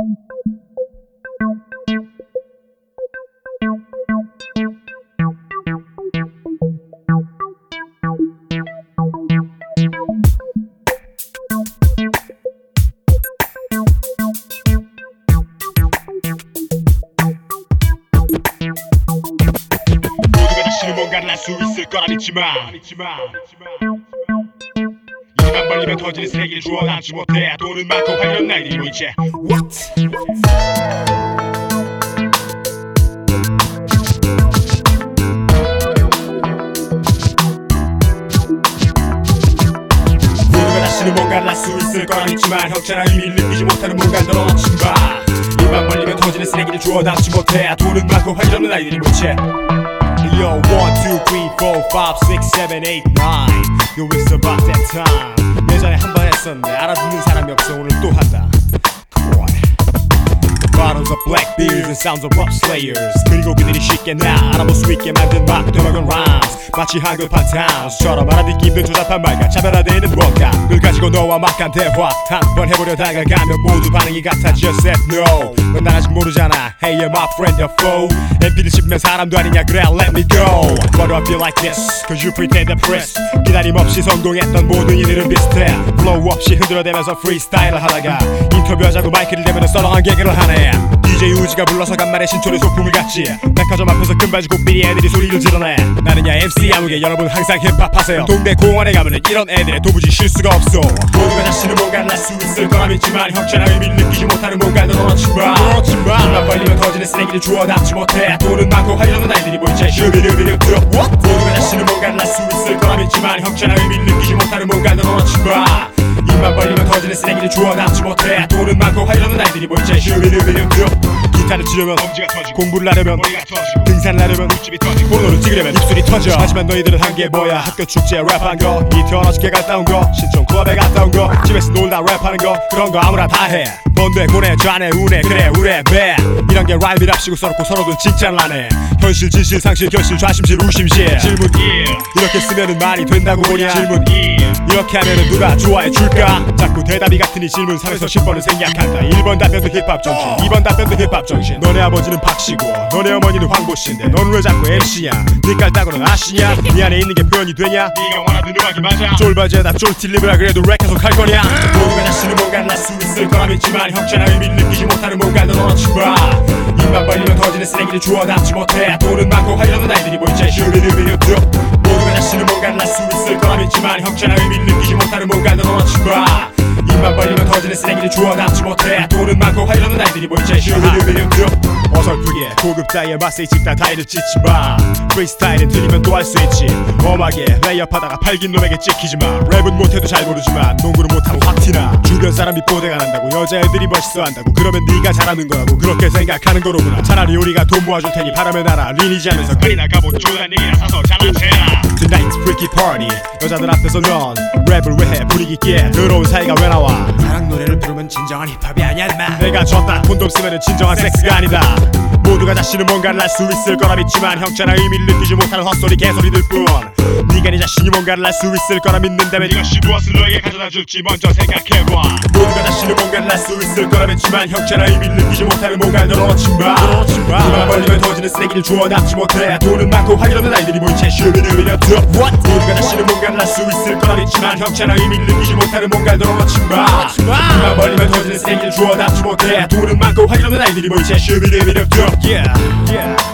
뭔가를 할 수 있을 거라 믿지마. 입만 벌리면 터지는 쓰레기를 주워 담지 못해. 돈은 많고 화려한 날들이 보이지. What? 모두가 다시는 뭔가를 할 수 있을 거라 믿지만 형체나 의미를 느끼지 못하는 뭔가를 넣어놓지 마. 입만 벌리면 터지는 쓰레기를 주워 담지 못해. 돈은 많고 화려한 날들이 보이지. Yo, 1, 2, 3, 4, 5, 6, 7, 8, 9 Yo, it's about that time. 예전에 한 번 했었는데 알아듣는 사람이 없어. 오늘 또 한다. Come on. The bottles of black beers and sounds of rough slayers. 그리고 그들이 쉽게 나 알아볼 수 있게 만든 막 도락은 rhymes. 마치 한글판 타운스처럼 알아듣기 힘든 조잡한 말과 차별화되는 뭔가. 늘 가지고 너와 막한 대화 한 번 해보려 다가가면 모두 반응이 같아. Just said no. 넌 난 아직 모르잖아. Hey, you're my friend or foe. MP를 씹으면 사람도 아니냐. 그래, let me go. Why do I feel like this? Cause you pretend depressed. 기다림 없이 성공했던 모든 이들은 비슷해. Flow 없이 흔들어대면서 freestyle을 하다가 인터뷰하자고 마이크를 대면 썰렁한 개그를 하네. DJ 우지가 불러서 간만에 신촌의 소품을 갖지. 백화점 앞에서 금바지 곱비리 애들이 소리를 지르네. 나는야 MC 아무개. 여러분 항상 힙합 하세요. 동네 공원에 가면은 이런 애들의 도무지 쉴 수가 없어. 모두가 자신은 뭔가를 할 수 있을 거라 믿지만 형체나 의미를 느끼지 못하는 뭔가를 넣어놓지 마. 입만 벌리면 터지는 쓰레기를 주워 담지 못해. 돈은 많고 화려한 아이들이 보이지. 슈비르비르 모두가 자신은 뭔가를 할 수 있을 거라 믿지만 형체나 의미를 느끼지 못하는 뭔가를 넣어놓지 마. 입만 벌리면 터지는 쓰레기를 주워 담지 못해. 돈은 많고 화려한 아이들이 보이지. 슈비르비르 기타를 치려면 엄지가 터지고, 공부를 하려면 머리가 터지고, 등산을 하려면 윗집이 터지고, 포도를 찍으려면 입술이 터져. 하지만 너희들은 한 게 뭐야? 학교 축제에 랩한 거, 이태원 어저께 갔다 온 거, 신촌 클럽에 갔다 온 거, 집에서 놀다 랩하는 거, 그런 거 아무나 다 해. 뭔데 고래 좌네 우네 그래 우래 배 이런 게 라임이랍시고 서럽고 서로들 칭찬을 하네. 현실 진실 상실 결실 좌심실 우심실. 질문 1 이렇게 쓰면은 말이 된다고 보냐. 질문 2 이렇게 하면은 누가 좋아해 줄까. 자꾸 대답이 같은 이 질문 3에서 10번은 생략한다. 1번 답변도 힙합 정신, 2번 답변도 힙합 정신. 너네 아버지는 박씨고 너네 어머니는 황보씨인데 넌 왜 자꾸 MC야. 니 깔따구는 아시냐. 니 안에 있는 게 표현이 되냐. 니가 원하는 음악이 맞아. 쫄바지에다 쫄틸리브라 그래도 랩 계속 할 거냐. 모두가 자신은 뭔가를 할 수 있을 거라 믿지만 형체나 의미를 느끼지 못하는 뭔가를 넣어놓지 마. 입만 벌리면 터지는 쓰레기를 주워 담지 못해. 돈은 많고 화려한 아이들이 보이지. 슈비르비르 모두가 자신은 뭔가를 할 수 있을 거라 믿지만 형체나 의미를 느끼지 못하는 뭔가를 넣어놓지 마. 입만 벌리면 터지는 쓰레기를 주워 담지 못해. 돈은 많고 화려한 아이들이 보이지. 슈비르비르 어설프게 고급 따위의 맛에 찍다 다이를 찢지 마. 프리스타일은 들리면 또 할 수 있지. 엄하게 레이업하다가 팔긴 놈에게 찍히지마. 랩은 못해도 잘 모르지만 농구는 못하면 확 티나. 주변 사람이 뽀대가 난다고 여자애들이 멋있어 한다고. 그러면 네가 잘하는 거라고 그렇게 생각하는 거로구나. 차라리 우리가 돈 모아줄 테니 바라면 알아. 리니지 하면서 끌이나 가본 조단 얘기나 사서 잘라채라. Tonight's freaky party. 여자들 앞에서 넌 랩을 왜 해. 분위기 있게 더러운 사이가 왜 나와. 사랑 노래를 부르면 진정한 힙합이 아니야 인마. 내가 졌다 콘돔 쓰면은 진정한 섹스가 아니다. 모두가 자신은 뭔가를 할 수 있을 거라 믿지만 형체나 의미를 느끼지 못하는 헛소리 개소리들 뿐. 네가 네 자신이 뭔가를 할 수 있을 거라 믿는다면 이것이 무엇을 너에게 가져다 줄지 먼저 생각해봐. 모두가 자신은 뭔가를 할 수 있을 거라 믿지만 형체나 의미를 느끼지 못하는 뭔가를 넣어놓지 마. 입만 벌리면 터지는 쓰레기를 주워 담지 못해. 돈은 많고 화려한 아이들이 보이지. 슈비르비르 모두가 자신은 뭔가를 할 수 있을 거라 믿지만 형체나 의미를 느끼지 못하는 뭔가를 넣어놓지 마. 입만 벌리면 터지는 쓰레기를 주워 담지 못해. 돈은 많고 화려한 아이들이 보이지. 슈비르비르 Yeah.